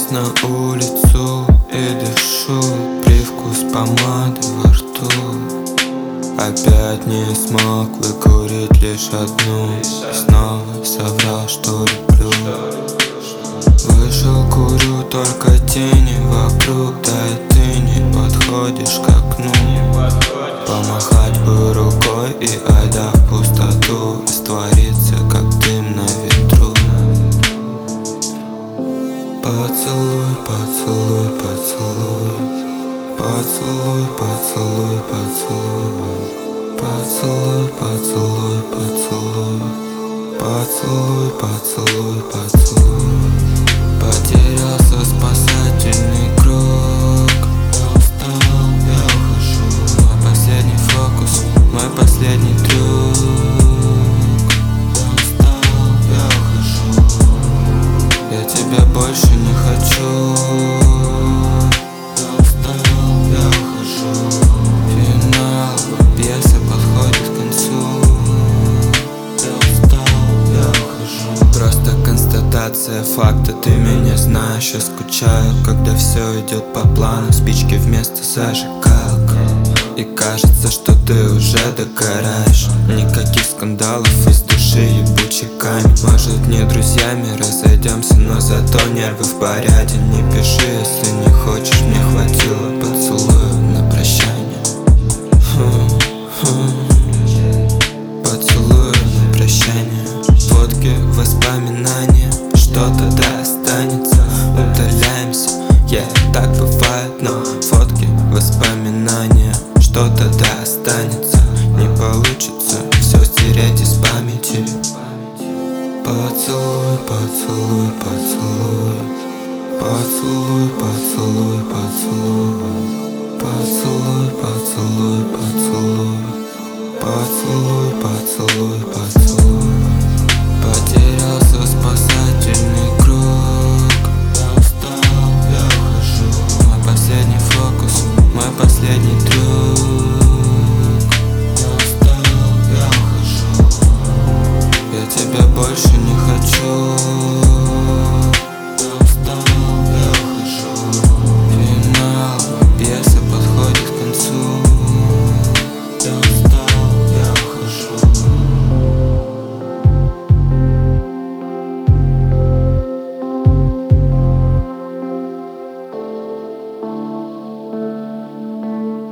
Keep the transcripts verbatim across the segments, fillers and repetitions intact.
Выбираюсь на улицу и дышу привкус помады во рту. Опять не смог выкурить лишь одну, снова соврал, что люблю. Вышел, курю, только тени вокруг, да и ты не подходишь к окну. Помахать бы рукой и айда в пустоту, раствориться, как дым на ветру. Поцелуй, поцелуй, поцелуй, поцелуй, поцелуй, поцелуй, поцелуй, поцелуй, поцелуй, поцелуй, поцелуй, поцелуй. Потерялся спасательный круг, я устал, я ухожу. Мой последний фокус, мой последний трюк. Я устал, я ухожу. Я тебя больше не хочу. Я устал, я ухожу. Финал пьесы подходит к концу. Я устал, я ухожу. Просто констатация факта, ты меня знаешь. Я скучаю, когда все идет по плану. Спички вместо зажигалок, и кажется, что ты уже догораешь. Никаких скандалов из души ебучий камень. Может, не друзьями разойдемся, но зато нервы в порядке. Не пиши, если не хочешь, мне хватило поцелуя на прощание. Поцелуя на прощание. Фотки, воспоминания, что-то да останется. Удаляемся, yeah, так бывает, но фотки, воспоминания, что-то да останется. Не получится все стереть из памяти. Поцелуй, поцелуй, поцелуй, поцелуй, поцелуй, поцелуй, поцелуй, поцелуй, поцелуй, поцелуй, поцелуй, поцелуй. Потерялся спасательный круг. Я устал, я ухожу. Мой последний фокус, мой последний трюк. Я устал, я ухожу. Я тебя больше не хочу. Я устал, я ухожу. Финал пьесы подходит к концу. Я устал, я ухожу.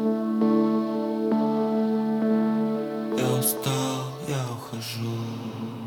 Я устал, я ухожу.